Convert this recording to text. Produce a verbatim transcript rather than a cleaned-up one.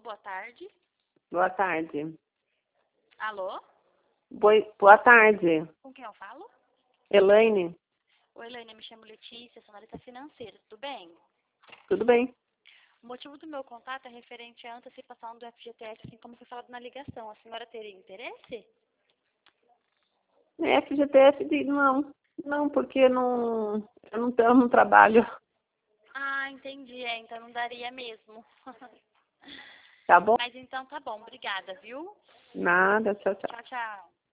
boa tarde. Boa tarde. Alô? Boi- Boa tarde. Com quem eu falo? Elaine, Oi, Helene, me chamo Letícia, sou analista financeira, tudo bem? tudo bem? O motivo do meu contato é referente à antecipação do F G T S, assim como foi falado na ligação. A senhora teria interesse? F G T S, de- não. Não, porque não, eu não, eu não trabalho. Ah, entendi. É, então não daria mesmo. Tá bom? Mas então tá bom, obrigada, viu? Nada, tchau, tchau. Tchau, tchau.